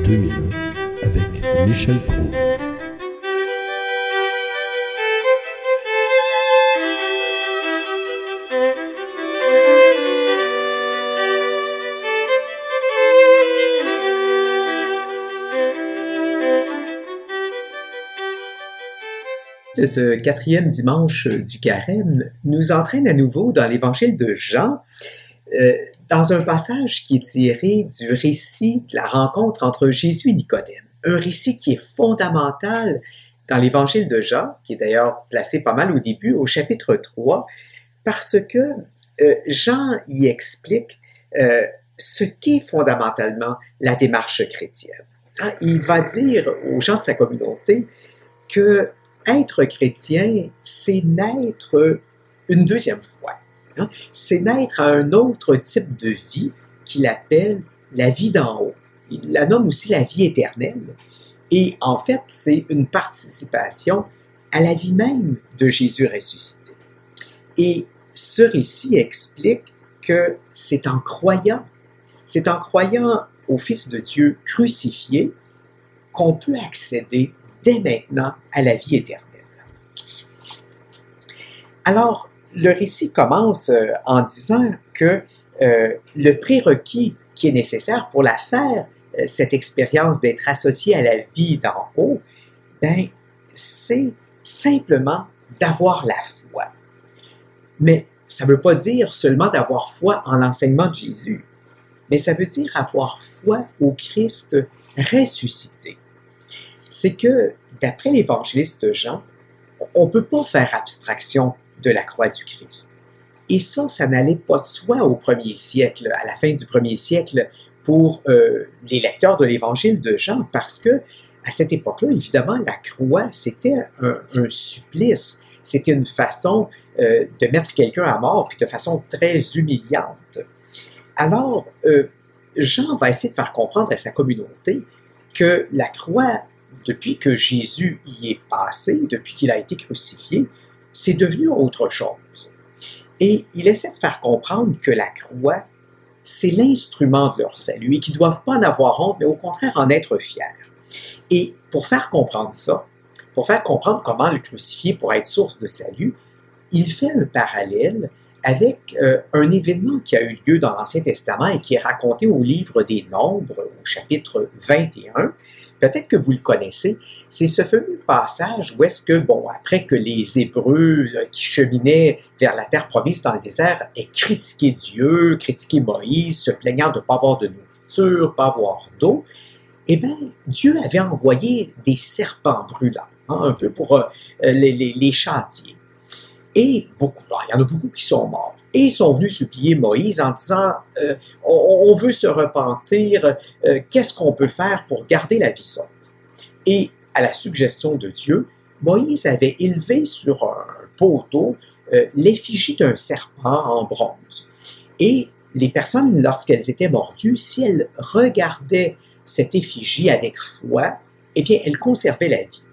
2001 avec Michel Proulx. Ce quatrième dimanche du Carême nous entraîne à nouveau dans l'évangile de Jean, dans un passage qui est tiré du récit de la rencontre entre Jésus et Nicodème. Un récit qui est fondamental dans l'évangile de Jean, qui est d'ailleurs placé pas mal au début, au chapitre 3, parce que Jean y explique ce qu'est fondamentalement la démarche chrétienne. Il va dire aux gens de sa communauté que être chrétien, c'est naître une deuxième fois. C'est naître à un autre type de vie qu'il appelle la vie d'en haut. Il la nomme aussi la vie éternelle. Et en fait, c'est une participation à la vie même de Jésus ressuscité. Et ce récit explique que c'est en croyant au Fils de Dieu crucifié qu'on peut accéder dès maintenant à la vie éternelle. Alors, le récit commence en disant que le prérequis qui est nécessaire pour la faire, cette expérience d'être associé à la vie d'en haut, c'est simplement d'avoir la foi. Mais ça ne veut pas dire seulement d'avoir foi en l'enseignement de Jésus, mais ça veut dire avoir foi au Christ ressuscité. C'est que, d'après l'évangéliste Jean, on ne peut pas faire abstraction de la croix du Christ. Et ça n'allait pas de soi au premier siècle, à la fin du premier siècle, pour les lecteurs de l'évangile de Jean, parce que à cette époque-là, évidemment, la croix, c'était un supplice. C'était une façon de mettre quelqu'un à mort, puis de façon très humiliante. Alors, Jean va essayer de faire comprendre à sa communauté que la croix, depuis que Jésus y est passé, depuis qu'il a été crucifié, c'est devenu autre chose. Et il essaie de faire comprendre que la croix, c'est l'instrument de leur salut et qu'ils ne doivent pas en avoir honte, mais au contraire en être fiers. Et pour faire comprendre ça, pour faire comprendre comment le crucifié pourrait être source de salut, il fait un parallèle avec un événement qui a eu lieu dans l'Ancien Testament et qui est raconté au livre des Nombres, au chapitre 21. Peut-être que vous le connaissez. C'est ce fameux passage où est-ce que, après que les Hébreux qui cheminaient vers la terre promise dans le désert aient critiqué Dieu, critiqué Moïse, se plaignant de ne pas avoir de nourriture, pas avoir d'eau, Dieu avait envoyé des serpents brûlants, un peu pour les châtier. Et il y en a beaucoup qui sont morts. Et ils sont venus supplier Moïse en disant on veut se repentir, qu'est-ce qu'on peut faire pour garder la vie sauve? Et à la suggestion de Dieu, Moïse avait élevé sur un poteau l'effigie d'un serpent en bronze. Et les personnes, lorsqu'elles étaient mordues, si elles regardaient cette effigie avec foi, elles conservaient la vie.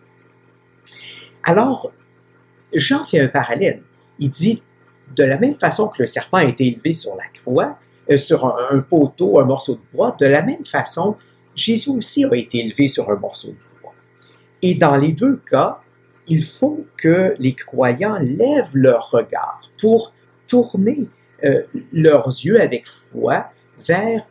Alors, Jean fait un parallèle. Il dit, de la même façon que le serpent a été élevé sur la croix, sur un poteau, un morceau de bois, de la même façon, Jésus aussi a été élevé sur un morceau de bois. Et dans les deux cas, il faut que les croyants lèvent leur regard pour tourner leurs yeux avec foi vers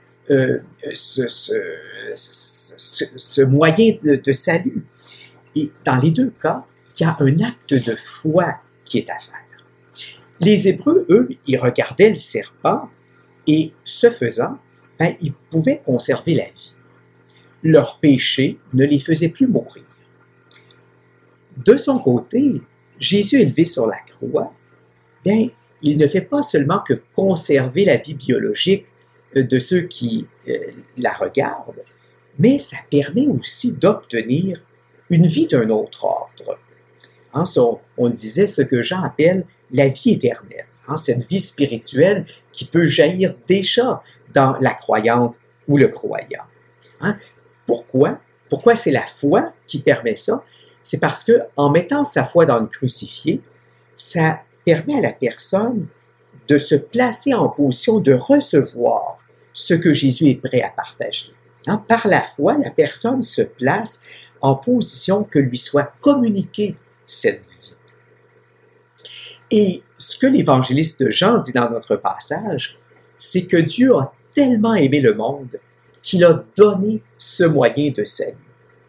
ce moyen de salut. Et dans les deux cas, il y a un acte de foi qui est à faire. Les Hébreux, eux, ils regardaient le serpent et, ce faisant, ils pouvaient conserver la vie. Leur péché ne les faisait plus mourir. De son côté, Jésus élevé sur la croix, il ne fait pas seulement que conserver la vie biologique de ceux qui la regardent, mais ça permet aussi d'obtenir une vie d'un autre ordre. On disait ce que Jean appelle la vie éternelle, cette vie spirituelle qui peut jaillir déjà dans la croyante ou le croyant. Pourquoi? Pourquoi c'est la foi qui permet ça? C'est parce qu'en mettant sa foi dans le crucifié, ça permet à la personne de se placer en position de recevoir ce que Jésus est prêt à partager. Par la foi, la personne se place en position que lui soit communiquée cette vie. Et ce que l'évangéliste Jean dit dans notre passage, c'est que Dieu a tellement aimé le monde qu'il a donné ce moyen de salut.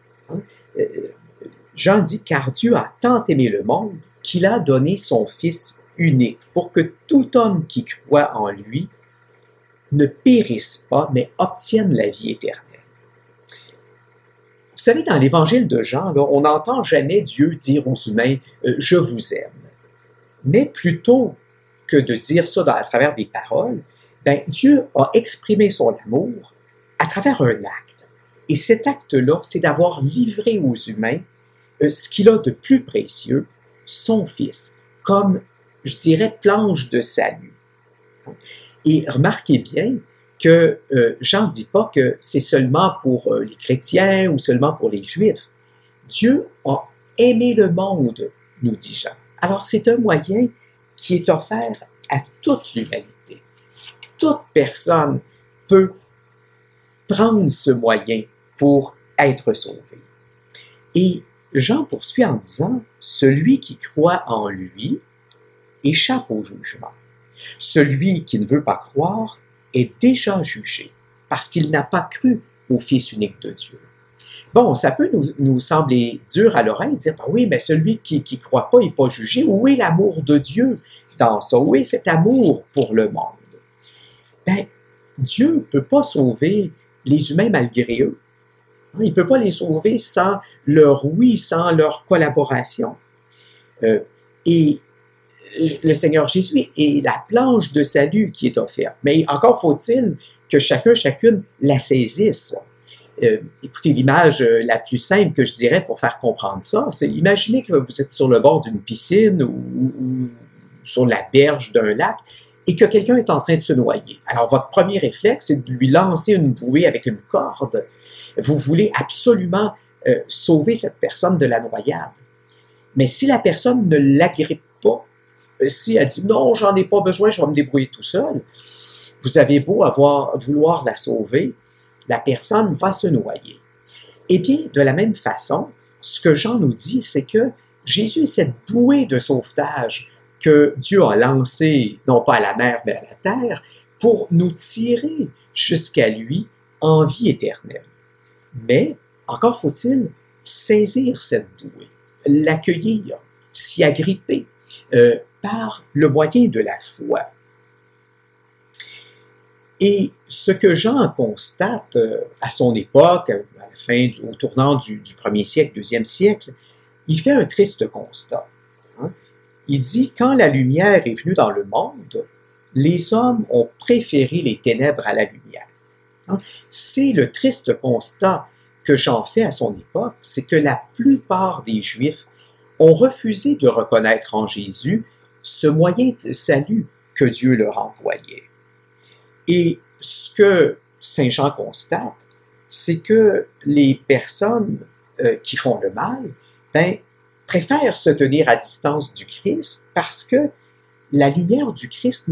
Jean dit, car Dieu a tant aimé le monde qu'il a donné son Fils unique pour que tout homme qui croit en lui ne périsse pas, mais obtienne la vie éternelle. Vous savez, dans l'évangile de Jean, là, on n'entend jamais Dieu dire aux humains « je vous aime ». Mais plutôt que de dire ça à travers des paroles, Dieu a exprimé son amour à travers un acte. Et cet acte-là, c'est d'avoir livré aux humains ce qu'il a de plus précieux, son Fils, comme, je dirais, planche de salut. Et remarquez bien que Jean ne dit pas que c'est seulement pour les chrétiens ou seulement pour les Juifs. Dieu a aimé le monde, nous dit Jean. Alors c'est un moyen qui est offert à toute l'humanité. Toute personne peut prendre ce moyen pour être sauvée. Et Jean poursuit en disant, « Celui qui croit en lui échappe au jugement. Celui qui ne veut pas croire est déjà jugé, parce qu'il n'a pas cru au Fils unique de Dieu. » Bon, ça peut nous sembler dur à l'oreille, dire, « Oui, mais celui qui ne croit pas n'est pas jugé. » Où est l'amour de Dieu dans ça? Où est cet amour pour le monde? Dieu ne peut pas sauver les humains malgré eux. Il ne peut pas les sauver sans leur oui, sans leur collaboration. Et le Seigneur Jésus est la planche de salut qui est offerte. Mais encore faut-il que chacune la saisisse. Écoutez, l'image la plus simple que je dirais pour faire comprendre ça, c'est imaginez que vous êtes sur le bord d'une piscine ou sur la berge d'un lac et que quelqu'un est en train de se noyer. Alors, votre premier réflexe, c'est de lui lancer une bouée avec une corde. Vous voulez absolument sauver cette personne de la noyade. Mais si la personne ne l'agrippe pas, si elle dit « Non, j'en ai pas besoin, je vais me débrouiller tout seul », vous avez beau vouloir la sauver, la personne va se noyer. Eh bien, de la même façon, ce que Jean nous dit, c'est que Jésus est cette bouée de sauvetage que Dieu a lancée, non pas à la mer, mais à la terre, pour nous tirer jusqu'à lui en vie éternelle. Mais, encore faut-il saisir cette bouée, l'accueillir, s'y agripper par le moyen de la foi. Et ce que Jean constate à son époque, au tournant du 1er siècle, 2e siècle, il fait un triste constat. Il dit « Quand la lumière est venue dans le monde, les hommes ont préféré les ténèbres à la lumière. » C'est le triste constat que Jean fait à son époque, c'est que la plupart des Juifs ont refusé de reconnaître en Jésus ce moyen de salut que Dieu leur envoyait. Et ce que Saint Jean constate, c'est que les personnes qui font le mal, préfèrent se tenir à distance du Christ parce que la lumière du Christ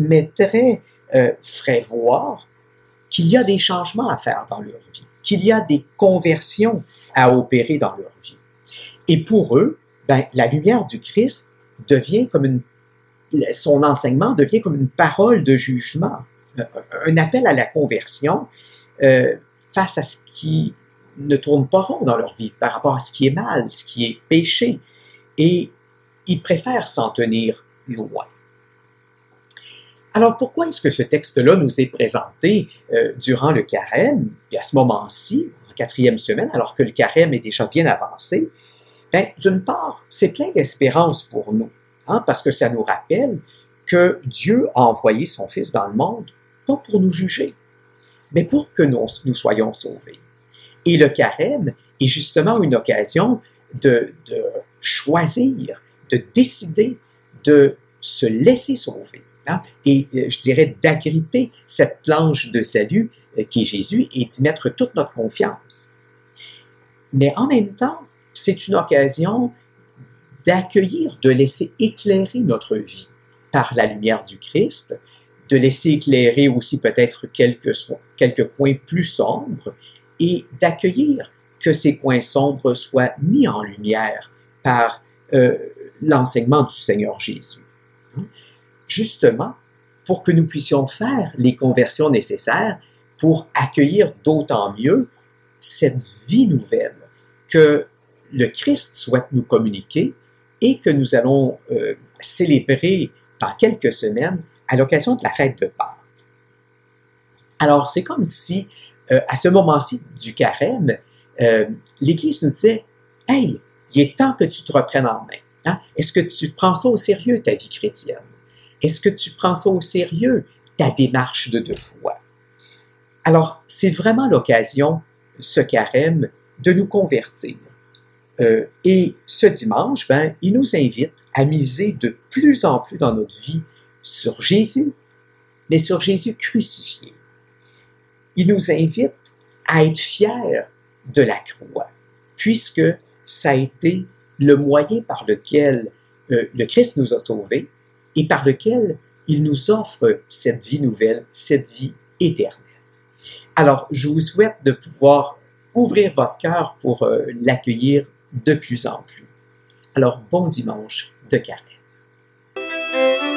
ferait voir qu'il y a des changements à faire dans leur vie, qu'il y a des conversions à opérer dans leur vie. Et pour eux, la lumière du Christ devient son enseignement devient comme une parole de jugement, un appel à la conversion face à ce qui ne tourne pas rond dans leur vie, par rapport à ce qui est mal, ce qui est péché. Et ils préfèrent s'en tenir loin. Alors, pourquoi est-ce que ce texte-là nous est présenté durant le carême, et à ce moment-ci, en 4e semaine, alors que le carême est déjà bien avancé? D'une part, c'est plein d'espérance pour nous, parce que ça nous rappelle que Dieu a envoyé son Fils dans le monde, pas pour nous juger, mais pour que nous soyons sauvés. Et le carême est justement une occasion de choisir, de décider de se laisser sauver. Et je dirais d'agripper cette planche de salut qui est Jésus et d'y mettre toute notre confiance. Mais en même temps, c'est une occasion d'accueillir, de laisser éclairer notre vie par la lumière du Christ, de laisser éclairer aussi peut-être quelques points plus sombres et d'accueillir que ces coins sombres soient mis en lumière par l'enseignement du Seigneur Jésus. Justement, pour que nous puissions faire les conversions nécessaires pour accueillir d'autant mieux cette vie nouvelle que le Christ souhaite nous communiquer et que nous allons célébrer dans quelques semaines à l'occasion de la fête de Pâques. Alors, c'est comme si, à ce moment-ci du carême, l'Église nous disait « Hey, il est temps que tu te reprennes en main. Hein? Est-ce que tu prends ça au sérieux, ta vie chrétienne? Est-ce que tu prends ça au sérieux, ta démarche de foi? » Alors, c'est vraiment l'occasion, ce carême, de nous convertir. Et ce dimanche, il nous invite à miser de plus en plus dans notre vie sur Jésus, mais sur Jésus crucifié. Il nous invite à être fiers de la croix, puisque ça a été le moyen par lequel le Christ nous a sauvés et par lequel il nous offre cette vie nouvelle, cette vie éternelle. Alors, je vous souhaite de pouvoir ouvrir votre cœur pour l'accueillir de plus en plus. Alors, bon dimanche de carême.